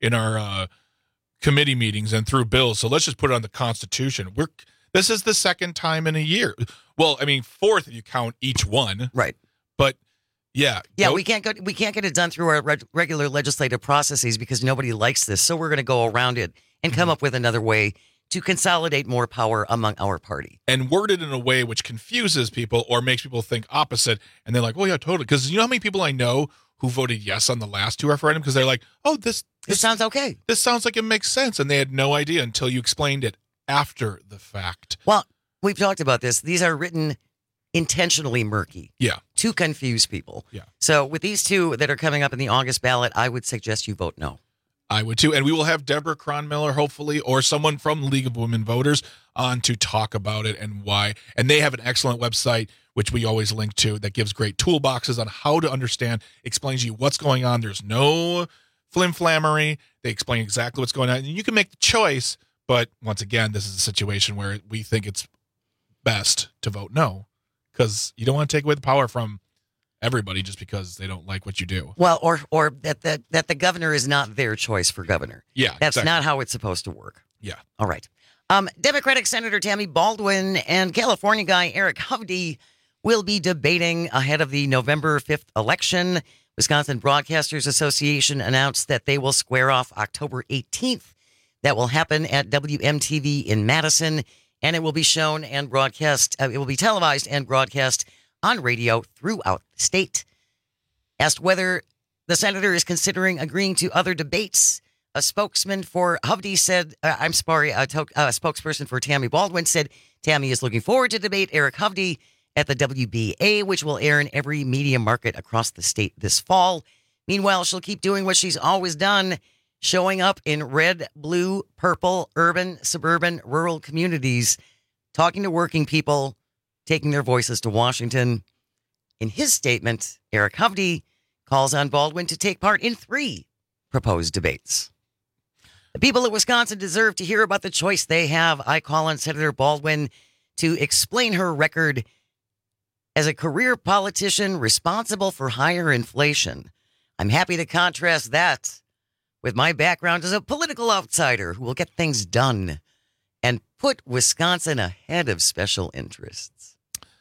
committee meetings and through bills, so let's just put it on the Constitution. This is the second time in a year. Well, I mean, fourth if you count each one. Right. But Yeah. Yeah, we can't get it done through our regular legislative processes because nobody likes this. So we're going to go around it and come up with another way to consolidate more power among our party. And word it in a way which confuses people or makes people think opposite. And they're like, oh, yeah, totally. Because you know how many people I know who voted yes on the last two referendum? Because they're like, oh, this sounds okay. This sounds like it makes sense. And they had no idea until you explained it after the fact. Well, we've talked about this. These are written intentionally murky. Yeah. To confuse people. Yeah. So with these two that are coming up in the August ballot, I would suggest you vote no. I would too. And we will have Deborah Cronmiller, hopefully, or someone from the League of Women Voters on to talk about it and why. And they have an excellent website, which we always link to, that gives great toolboxes on how to understand, explains you what's going on. There's no flim-flammery. They explain exactly what's going on. And you can make the choice. But once again, this is a situation where we think it's best to vote no, because you don't want to take away the power from everybody just because they don't like what you do. Well, or that the governor is not their choice for governor. Yeah, that's exactly. not how it's supposed to work. Yeah. All right. Democratic Senator Tammy Baldwin and California guy Eric Hovde will be debating ahead of the November 5th election. Wisconsin Broadcasters Association announced that they will square off October 18th. That will happen at WMTV in Madison, and it will be shown and broadcast. It will be televised and broadcast on radio throughout the state. Asked whether the senator is considering agreeing to other debates, a spokesman for Hovde said, a spokesperson for Tammy Baldwin said Tammy is looking forward to debate Eric Hovde at the WBA, which will air in every media market across the state this fall. Meanwhile, she'll keep doing what she's always done, showing up in red, blue, purple, urban, suburban, rural communities, talking to working people, taking their voices to Washington. In his statement, Eric Hovde calls on Baldwin to take part in 3 proposed debates. The people of Wisconsin deserve to hear about the choice they have. I call on Senator Baldwin to explain her record as a career politician responsible for higher inflation. I'm happy to contrast that with my background as a political outsider who will get things done and put Wisconsin ahead of special interests.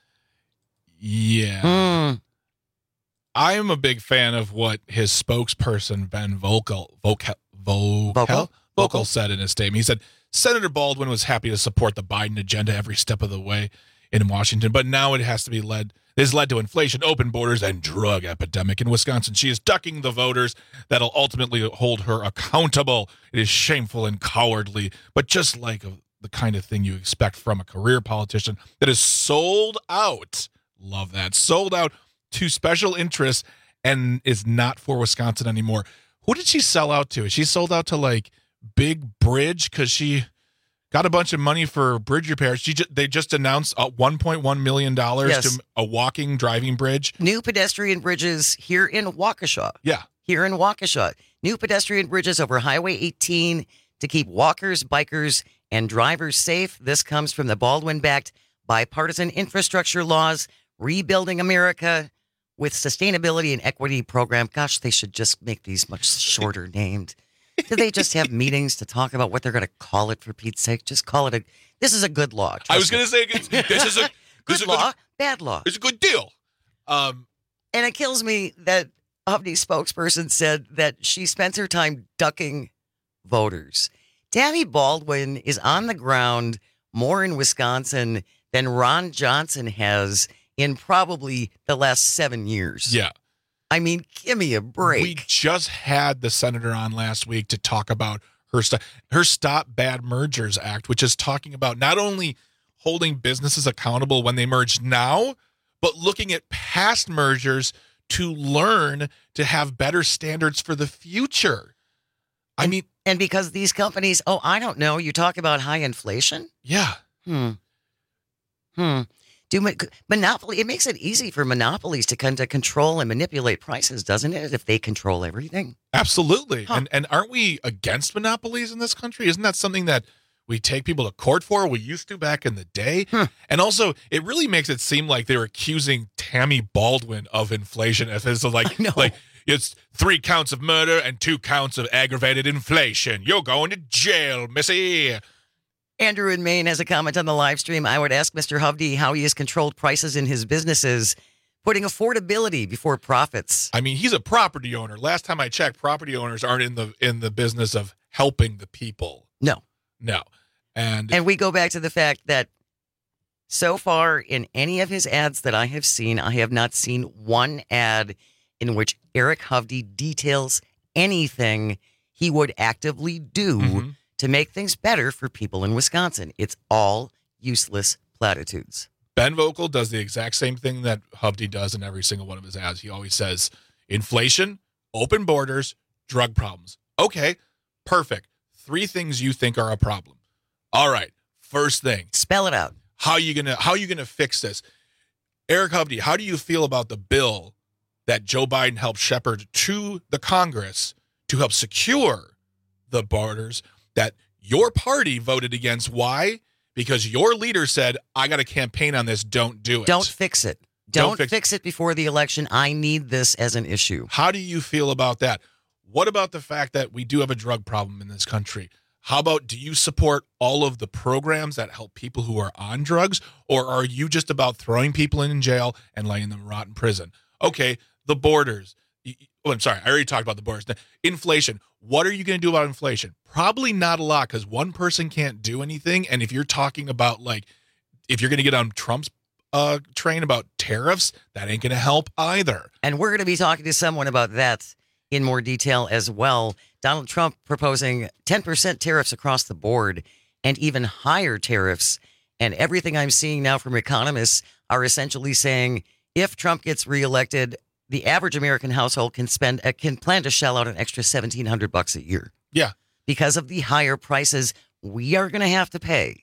Yeah. I am a big fan of what his spokesperson, Ben Vocal said in his statement. He said, Senator Baldwin was happy to support the Biden agenda every step of the way in Washington, but now it has led to inflation, open borders, and drug epidemic in Wisconsin. She is ducking the voters that'll ultimately hold her accountable. It is shameful and cowardly, but just like the kind of thing you expect from a career politician that is sold out. Love that. Sold out to special interests and is not for Wisconsin anymore. Who did she sell out to? Is she sold out to like Big Bridge because she got a bunch of money for bridge repairs? They just announced $1.1 million to a walking driving bridge. New pedestrian bridges here in Waukesha. Yeah. Here in Waukesha. New pedestrian bridges over Highway 18 to keep walkers, bikers, and drivers safe. This comes from the Baldwin-backed bipartisan infrastructure laws, Rebuilding America with Sustainability and Equity Program. Gosh, they should just make these much shorter named. Do they just have meetings to talk about what they're going to call it, for Pete's sake? Just call it this is a good law. I was going to say, this is a good law, bad law. It's a good deal. And it kills me that Hovde's spokesperson said that she spends her time ducking voters. Tammy Baldwin is on the ground more in Wisconsin than Ron Johnson has in probably the last 7 years. Yeah. I mean, give me a break. We just had the senator on last week to talk about her Stop Bad Mergers Act, which is talking about not only holding businesses accountable when they merge now, but looking at past mergers to learn to have better standards for the future. And because these companies, I don't know, you talk about high inflation? Yeah. Monopoly, it makes it easy for monopolies to kind of control and manipulate prices, doesn't it, if they control everything? Absolutely. And aren't we against monopolies in this country? Isn't that something that we take people to court for? We used to back in the day. And also, it really makes it seem like they're accusing Tammy Baldwin of inflation as it's like it's 3 counts of murder and 2 counts of aggravated inflation. You're going to jail, missy. Andrew in Maine has a comment on the live stream. I would ask Mr. Hovde how he has controlled prices in his businesses, putting affordability before profits. I mean, he's a property owner. Last time I checked, property owners aren't in the business of helping the people. No. And we go back to the fact that so far in any of his ads that I have seen, I have not seen one ad in which Eric Hovde details anything he would actively do to make things better for people in Wisconsin. It's all useless platitudes. Ben Vogel does the exact same thing that Hovde does in every single one of his ads. He always says, inflation, open borders, drug problems. Okay, perfect. 3 things you think are a problem. All right, first thing. Spell it out. How you gonna fix this? Eric Hovde, how do you feel about the bill that Joe Biden helped shepherd to the Congress to help secure the borders that your party voted against? Why? Because your leader said, I got to campaign on this. Don't do it. Don't fix it. Don't fix it before the election. I need this as an issue. How do you feel about that? What about the fact that we do have a drug problem in this country? How about, do you support all of the programs that help people who are on drugs? Or are you just about throwing people in jail and letting them rot in prison? Okay, the borders. Oh, I'm sorry. I already talked about the borders. Inflation. What are you going to do about inflation? Probably not a lot, because one person can't do anything. And if you're talking about, like, if you're going to get on Trump's train about tariffs, that ain't going to help either. And we're going to be talking to someone about that in more detail as well. Donald Trump proposing 10% tariffs across the board and even higher tariffs. And everything I'm seeing now from economists are essentially saying if Trump gets reelected, the average American household can plan to shell out an extra $1,700 a year. Yeah. Because of the higher prices we are going to have to pay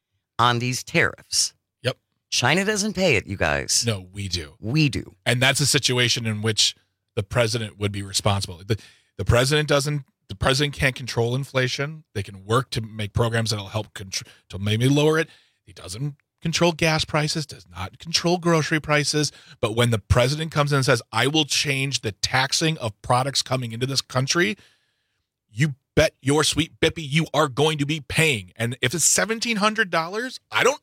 on these tariffs. Yep. China doesn't pay it, you guys. No, we do. We do. And that's a situation in which the president would be responsible. The president doesn't. The president can't control inflation. They can work to make programs that'll help to maybe lower it. He doesn't control gas prices, does not control grocery prices. But when the president comes in and says, I will change the taxing of products coming into this country, you bet your sweet bippy you are going to be paying. And if it's $1,700,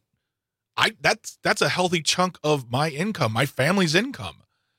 that's a healthy chunk of my income, my family's income.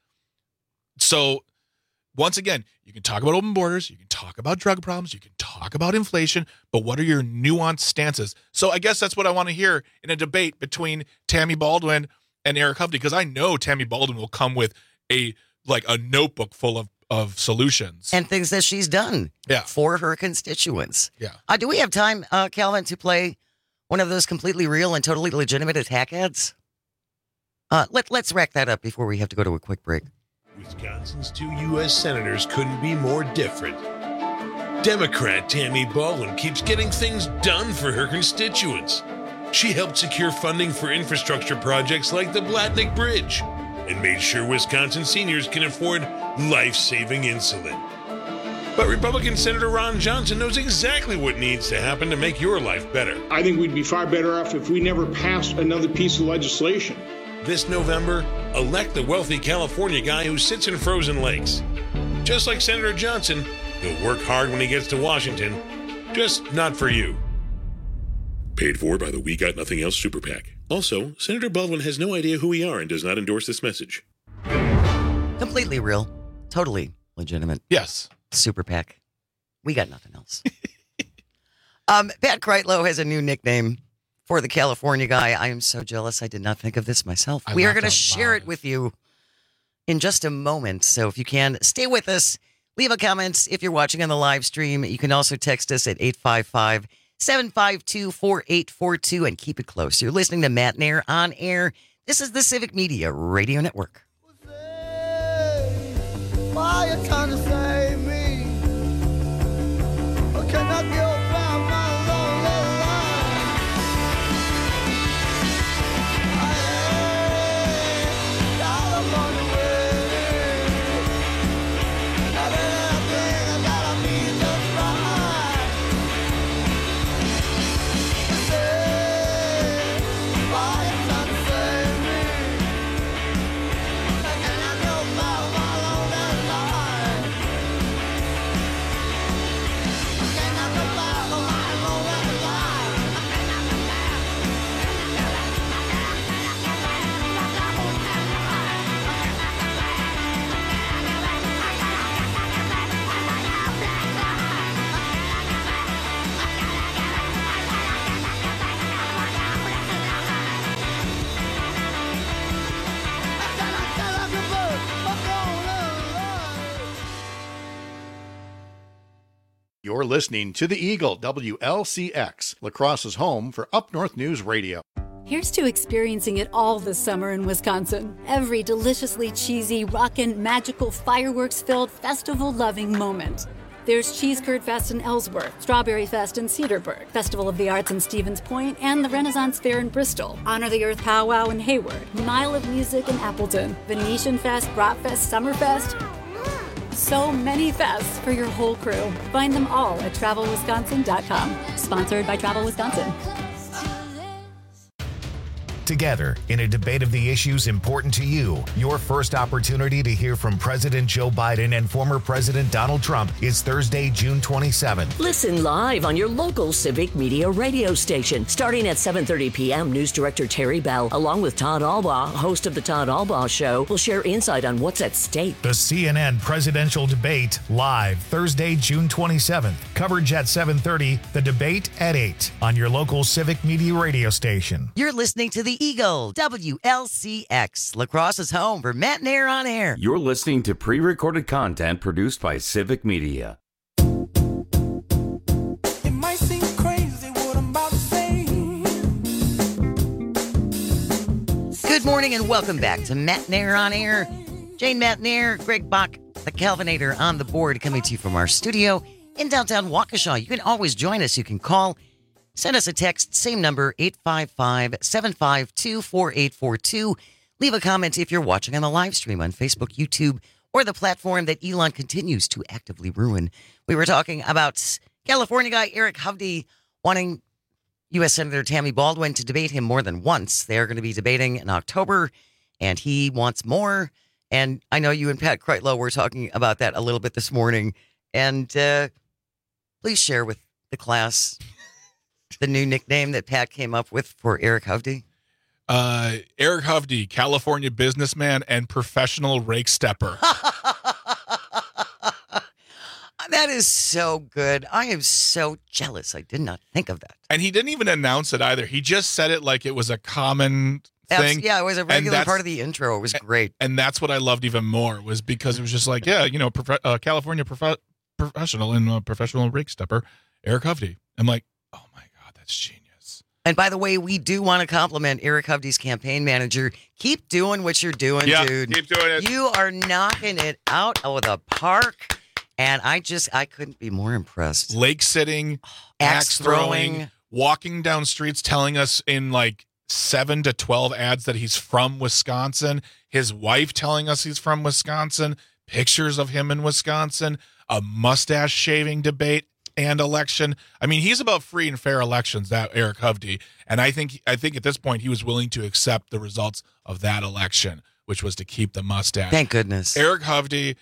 So once again, you can talk about open borders, you can talk about drug problems, you can talk about inflation, but what are your nuanced stances? So I guess that's what I want to hear in a debate between Tammy Baldwin and Eric Hovde, because I know Tammy Baldwin will come with a notebook full of solutions. And things that she's done for her constituents. Yeah. Do we have time, Calvin, to play one of those completely real and totally legitimate attack ads? Let's rack that up before we have to go to a quick break. Wisconsin's 2 U.S. senators couldn't be more different. Democrat Tammy Baldwin keeps getting things done for her constituents. She helped secure funding for infrastructure projects like the Blatnick Bridge and made sure Wisconsin seniors can afford life-saving insulin. But Republican Senator Ron Johnson knows exactly what needs to happen to make your life better. I think we'd be far better off if we never passed another piece of legislation. This November, elect the wealthy California guy who sits in frozen lakes. Just like Senator Johnson, he'll work hard when he gets to Washington, just not for you. Paid for by the We Got Nothing Else Super PAC. Also, Senator Baldwin has no idea who we are and does not endorse this message. Completely real. Totally legitimate. Yes. Super PAC. We got nothing else. Pat Kreitlow has a new nickname for the California guy. I am so jealous. I did not think of this myself. We are going to share it with you in just a moment. So if you can, stay with us. Leave a comment if you're watching on the live stream. You can also text us at 855-752-4842 and keep it close. You're listening to Matt Nair on air. This is the Civic Media Radio Network. Why you trying to save me? Or can I go find my lonely life? Got a money way. Now that I think I gotta be just right. Say, why you trying to save me? Can I go find my lonely life? Can I go find You're listening to the Eagle, WLCX, La Crosse's home for Up North News Radio. Here's to experiencing it all this summer in Wisconsin. Every deliciously cheesy, rockin', magical, fireworks-filled, festival-loving moment. There's Cheese Curd Fest in Ellsworth, Strawberry Fest in Cedarburg, Festival of the Arts in Stevens Point, and the Renaissance Fair in Bristol, Honor the Earth Powwow in Hayward, Mile of Music in Appleton, Venetian Fest, Bratfest, Summerfest. So many fests for your whole crew. Find them all at TravelWisconsin.com. Sponsored by Travel Wisconsin. Together, in a debate of the issues important to you, your first opportunity to hear from President Joe Biden and former President Donald Trump is Thursday, June 27th. Listen live on your local Civic Media radio station. Starting at 7:30 p.m., News Director Terry Bell, along with Todd Albaugh, host of The Todd Albaugh Show, will share insight on what's at stake. The CNN presidential debate, live Thursday, June 27th. Coverage at 7:30, the debate at 8 on your local Civic Media radio station. You're listening to the Eagle, WLCX, La Crosse's home for Matt Nair on Air. You're listening to pre-recorded content produced by Civic Media. It might seem crazy what I'm about to say. Good morning and welcome back to Matt Nair on Air. Jane Matt Nair, Greg Bach, the Calvinator on the board, coming to you from our studio in downtown Waukesha. You can always join us. You can call. Send us a text, same number, 855-752-4842. Leave a comment if you're watching on the live stream on Facebook, YouTube, or the platform that Elon continues to actively ruin. We were talking about California guy Eric Hovde wanting U.S. Senator Tammy Baldwin to debate him more than once. They're going to be debating in October, and he wants more. And I know you and Pat Kreitlow were talking about that a little bit this morning. And please share with the class the new nickname that Pat came up with for Eric Hovde. Eric Hovde, California businessman and professional rake stepper. That is so good. I am so jealous. I did not think of that. And he didn't even announce it either. He just said it like it was a common thing. Yeah, it was a regular part of the intro. It was great. And that's what I loved even more, was because it was just like, yeah, California professional and professional rake stepper, Eric Hovde. I'm like, oh my God, that's genius. And by the way, we do want to compliment Eric Hovde's campaign manager. Keep doing what you're doing, dude. Keep doing it. You are knocking it out of the park. And I couldn't be more impressed. Lake sitting, axe throwing, walking down streets, telling us in like 7 to 12 ads that he's from Wisconsin. His wife telling us he's from Wisconsin. Pictures of him in Wisconsin. A mustache shaving debate and election. I mean, he's about free and fair elections, that Eric Hovde. And I think at this point he was willing to accept the results of that election, which was to keep the mustache. Thank goodness. Eric Hovde,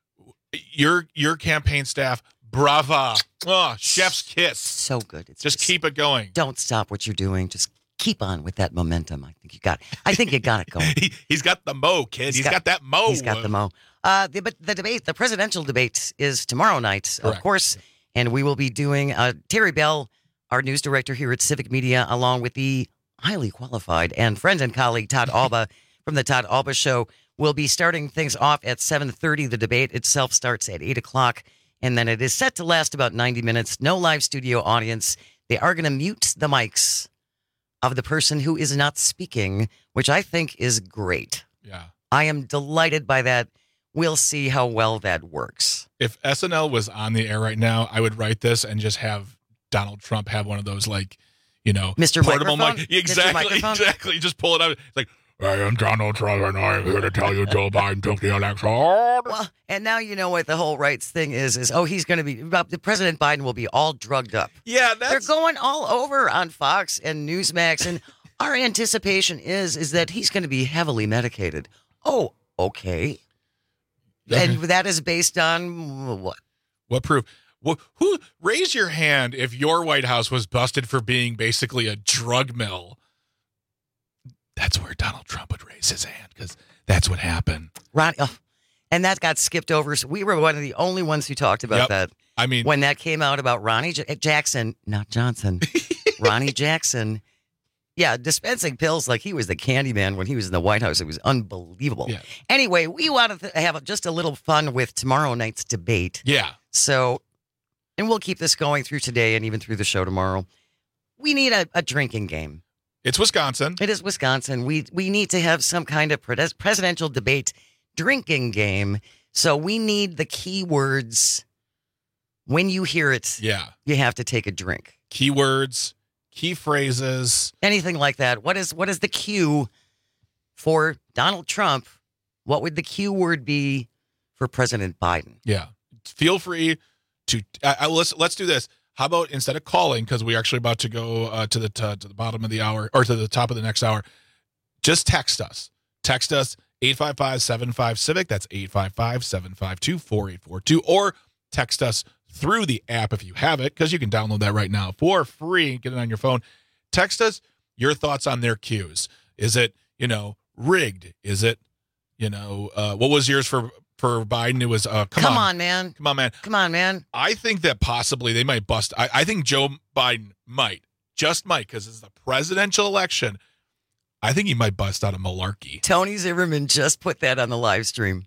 your campaign staff, brava. Oh, chef's kiss. So good. Just keep it going. Don't stop what you're doing. Just keep on with that momentum. I think you got it going. He's got the mo, kid. He's got that mo. He's got the mo. But the debate, the presidential debate, is tomorrow night, of course. And we will be doing Terry Bell, our news director here at Civic Media, along with the highly qualified and friend and colleague Todd Albaugh from the Todd Albaugh Show. We'll be starting things off at 7:30. The debate itself starts at 8 o'clock, and then it is set to last about 90 minutes. No live studio audience. They are going to mute the mics of the person who is not speaking, which I think is great. Yeah. I am delighted by that. We'll see how well that works. If SNL was on the air right now, I would write this and just have Donald Trump have one of those, like, Mr. portable Microphone? mic. Exactly. Just pull it out. It's like, I am Donald Trump, and I'm here to tell you Joe Biden took the election. Well, and now you know what the whole rights thing is he's going to be, President Biden will be all drugged up. Yeah, they're going all over on Fox and Newsmax, and our anticipation is that he's going to be heavily medicated. Oh, okay. And that is based on what? What proof? Who raise your hand if your White House was busted for being basically a drug mill? That's where Donald Trump would raise his hand, because that's what happened. Ronnie, and that got skipped over. So we were one of the only ones who talked about that. I mean, when that came out about Ronnie Jackson, not Johnson, Ronnie Jackson. Yeah, dispensing pills like he was the candy man when he was in the White House. It was unbelievable. Yeah. Anyway, we wanted to have just a little fun with tomorrow night's debate. Yeah. So and we'll keep this going through today and even through the show tomorrow. We need a drinking game. It's Wisconsin. It is Wisconsin. We need to have some kind of presidential debate drinking game. So we need the key words. When you hear it, you have to take a drink. Keywords, key phrases, anything like that. What is the cue for Donald Trump? What would the cue word be for President Biden? Yeah. Feel free to let's do this. How about instead of calling, because we're actually about to go to the bottom of the hour or to the top of the next hour, just text us. Text us 855-75-CIVIC. That's 855-752-4842. Or text us through the app if you have it, because you can download that right now for free. Get it on your phone. Text us your thoughts on their cues. Is it, rigged? Is it, what was yours for Biden? It was, come on, man. Come on, man. Come on, man. I think that possibly they might bust. I think Joe Biden might, because it's the presidential election. I think he might bust out a malarkey. Tony Zimmerman just put that on the live stream.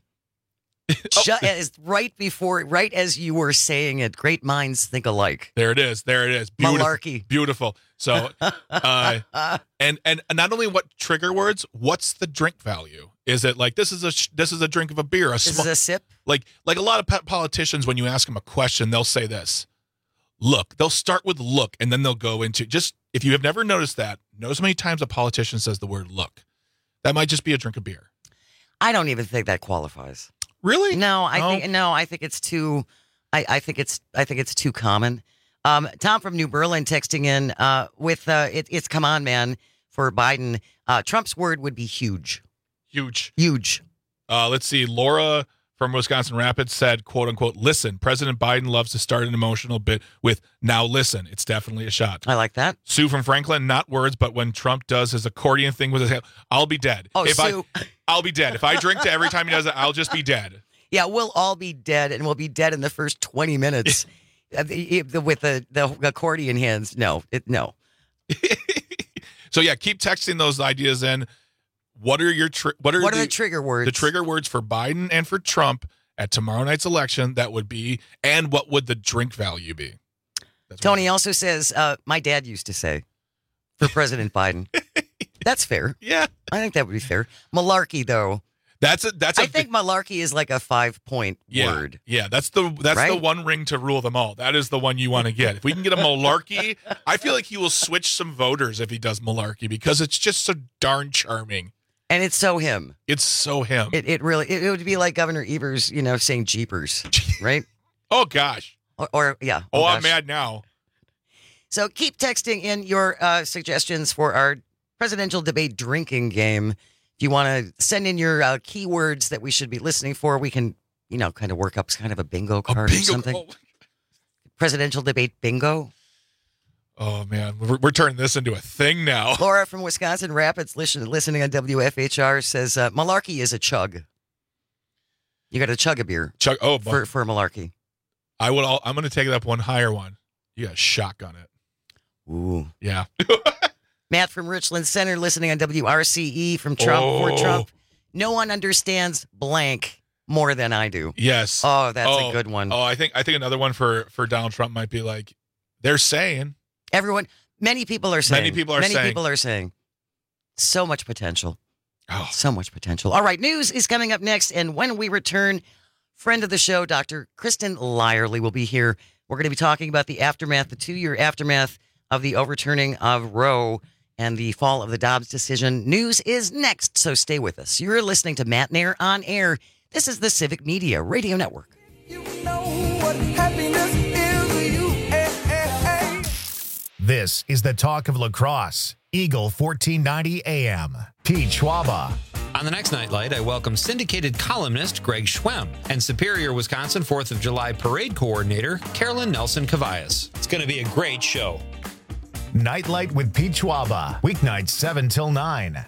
Right as you were saying it, great minds think alike. There it is. Beautiful. Malarkey. Beautiful. So, and not only what trigger words, what's the drink value? Is it like this is a drink of a beer? This is a sip. Like a lot of politicians, when you ask them a question, they'll say this. Look, they'll start with look, and then they'll go into just, if you have never noticed that, notice how many times a politician says the word look. That might just be a drink of beer. I don't even think that qualifies. Really? No, I think it's too. I think it's too common. Tom from New Berlin texting in with it's come on, man, for Biden. Trump's word would be huge. Huge. Let's see. Laura from Wisconsin Rapids said, quote unquote, listen, President Biden loves to start an emotional bit with now listen. It's definitely a shot. I like that. Sue from Franklin, not words, but when Trump does his accordion thing with his hand, I'll be dead. Oh, Sue. I'll be dead. If I drink to every time he does it, I'll just be dead. Yeah, we'll all be dead, and we'll be dead in the first 20 minutes with the accordion hands. No. So yeah, keep texting those ideas in. What are the trigger words? The trigger words for Biden and for Trump at tomorrow night's election, that would be, and what would the drink value be? Tony also says, my dad used to say, for President Biden. That's fair. Yeah. I think that would be fair. Malarkey, though. I think malarkey is like a 5-point word. Yeah, that's the one ring to rule them all. That is the one you want to get. If we can get a malarkey, I feel like he will switch some voters if he does malarkey, because it's just so darn charming. And it's so him. It's so him. It really would be like Governor Evers, saying Jeepers, right? Oh gosh. Or yeah. Oh, I'm mad now. So keep texting in your suggestions for our presidential debate drinking game. If you want to send in your keywords that we should be listening for, we can, kind of work up kind of a bingo card or something. Oh. Presidential debate bingo. Oh, man. We're turning this into a thing now. Laura from Wisconsin Rapids, listening on WFHR, says, malarkey is a chug. You got to chug a beer. For malarkey. I'm going to take it up one higher one. You got to shotgun it. Ooh. Yeah. Matt from Richland Center, listening on WRCE from Trump for Trump. No one understands blank more than I do. Yes. Oh, that's a good one. Oh, I think another one for Donald Trump might be like, they're saying. Many people are saying. Many people are saying. So much potential. Oh. So much potential. All right, news is coming up next. And when we return, friend of the show, Dr. Kristen Lyerly will be here. We're going to be talking about the 2-year aftermath of the overturning of Roe and the fall of the Dobbs decision. News is next, so stay with us. You're listening to Matt Nair on Air. This is the Civic Media Radio Network. You know what happiness is to you. This is the talk of La Crosse. Eagle 1490 AM. Pete Schwaba. On the next Nightlight, I welcome syndicated columnist Greg Schwemm and Superior, Wisconsin 4th of July Parade Coordinator Carolyn Nelson Cavallas. It's going to be a great show. Nightlight with Pete Schwaba. Weeknights 7 till 9.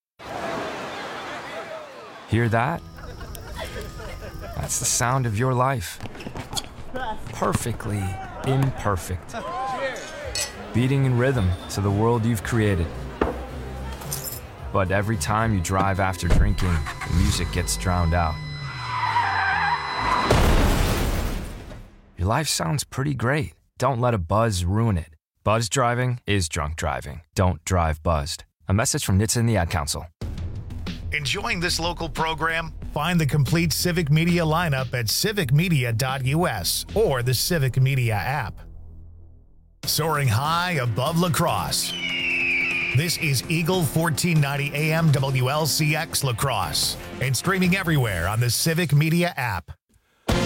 Hear that? That's the sound of your life. Perfectly imperfect. Beating in rhythm to the world you've created. But every time you drive after drinking, the music gets drowned out. Your life sounds pretty great. Don't let a buzz ruin it. Buzz driving is drunk driving. Don't drive buzzed. A message from NHTSA and the Ad Council. Enjoying this local program? Find the complete Civic Media lineup at civicmedia.us or the Civic Media app. Soaring high above La Crosse. This is Eagle 1490 AM WLCX La Crosse and streaming everywhere on the Civic Media app.